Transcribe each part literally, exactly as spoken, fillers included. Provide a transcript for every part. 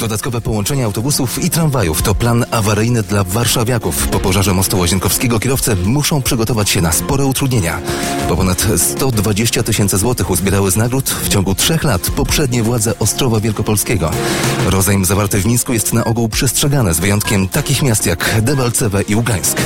Dodatkowe połączenia autobusów i tramwajów to plan awaryjny dla warszawiaków. Po pożarze mostu Łazienkowskiego kierowcy muszą przygotować się na spore utrudnienia. Po ponad sto dwadzieścia tysięcy złotych uzbierały z nagród w ciągu trzech lat poprzednie władze Ostrowa Wielkopolskiego. Rozejm zawarty w Mińsku jest na ogół przestrzegany z wyjątkiem takich miast jak Debalceve i Ługańsk.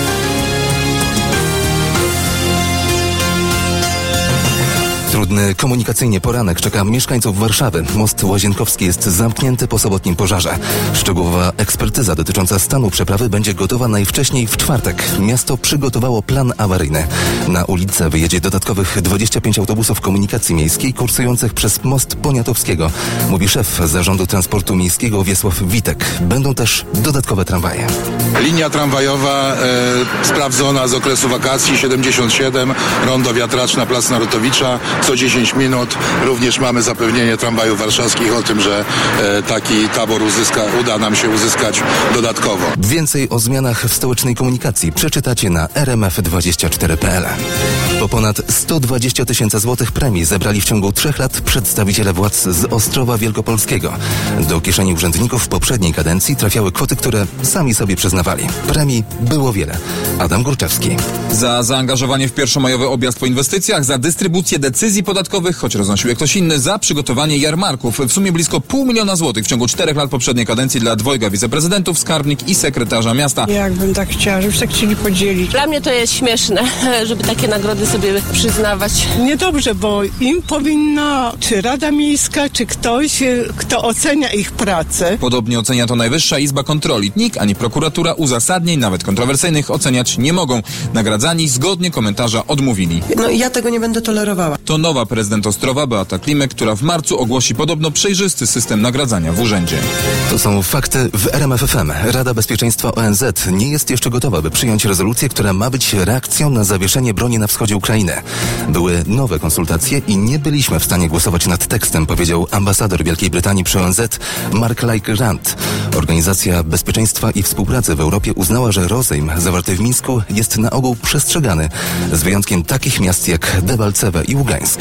Trudny komunikacyjnie poranek czeka mieszkańców Warszawy. Most Łazienkowski jest zamknięty po sobotnim pożarze. Szczegółowa ekspertyza dotycząca stanu przeprawy będzie gotowa najwcześniej w czwartek. Miasto przygotowało plan awaryjny. Na ulicę wyjedzie dodatkowych dwadzieścia pięć autobusów komunikacji miejskiej kursujących przez most Poniatowskiego, mówi szef Zarządu Transportu Miejskiego Wiesław Witek. Będą też dodatkowe tramwaje. Linia tramwajowa e, sprawdzona z okresu wakacji siedemdziesiąt siedem, rondo Wiatraczna, Plac Narutowicza. Co dziesięć minut również mamy zapewnienie tramwajów warszawskich o tym, że e, taki tabor uzyska, uda nam się uzyskać dodatkowo. Więcej o zmianach w stołecznej komunikacji przeczytacie na r m f dwadzieścia cztery kropka p l. Po ponad sto dwadzieścia tysięcy złotych premii zebrali w ciągu trzech lat przedstawiciele władz z Ostrowa Wielkopolskiego. Do kieszeni urzędników w poprzedniej kadencji trafiały kwoty, które sami sobie przyznawali. Premii było wiele. Adam Górczewski. Za zaangażowanie w pierwszomajowy objazd po inwestycjach, za dystrybucję decyzji podatkowych, choć roznosił je ktoś inny, za przygotowanie jarmarków. W sumie blisko pół miliona złotych w ciągu czterech lat poprzedniej kadencji dla dwojga wiceprezydentów, skarbnik i sekretarza miasta. Jakbym tak chciała, żebyś tak chcieli podzielić. Dla mnie to jest śmieszne, żeby takie nagrody sobie przyznawać. Niedobrze, bo im powinna, czy Rada Miejska, czy ktoś, kto ocenia ich pracę. Podobnie ocenia to Najwyższa Izba Kontroli. Nikt ani prokuratura uzasadnień, nawet kontrowersyjnych, oceniać nie mogą. Nagradzani zgodnie komentarza odmówili. No i ja tego nie będę tolerowała. To nowa prezydent Ostrowa, Beata Klimek, która w marcu ogłosi podobno przejrzysty system nagradzania w urzędzie. To są fakty w R M F F M. Rada Bezpieczeństwa O N Z nie jest jeszcze gotowa, by przyjąć rezolucję, która ma być reakcją na zawieszenie broni na wschodzie Ukrainy. Były nowe konsultacje i nie byliśmy w stanie głosować nad tekstem, powiedział ambasador Wielkiej Brytanii przy O N Z Mark Laike-Rand. Organizacja Bezpieczeństwa i Współpracy w Europie uznała, że rozejm zawarty w Mińsku jest na ogół przestrzegany, z wyjątkiem takich miast jak Debalceve i Ługańsk.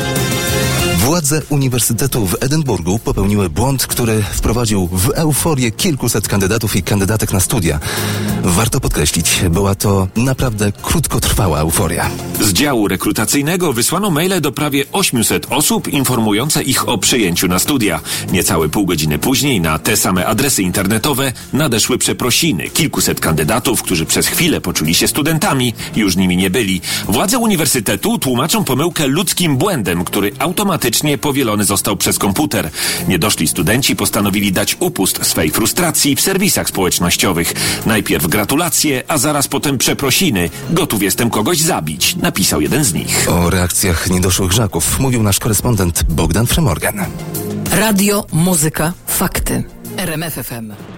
Władze Uniwersytetu w Edynburgu popełniły błąd, który wprowadził w euforię kilkuset kandydatów i kandydatek na studia. Warto podkreślić, była to naprawdę krótkotrwała euforia. Z działu rekrutacyjnego wysłano maile do prawie ośmiuset osób informujące ich o przyjęciu na studia. Niecałe pół godziny później na te same adresy internetowe nadeszły przeprosiny. Kilkuset kandydatów, którzy przez chwilę poczuli się studentami, już nimi nie byli. Władze uniwersytetu tłumaczą pomyłkę ludzkim błędem, który automatycznie powielony został przez komputer. Niedoszli studenci postanowili dać upust swej frustracji w serwisach społecznościowych. Najpierw gratulacje, a zaraz potem przeprosiny. Gotów jestem kogoś zabić, napisał jeden z nich. O reakcjach niedoszłych żaków mówił nasz korespondent Bogdan Fremorgan. Radio, muzyka, fakty. R M F F M.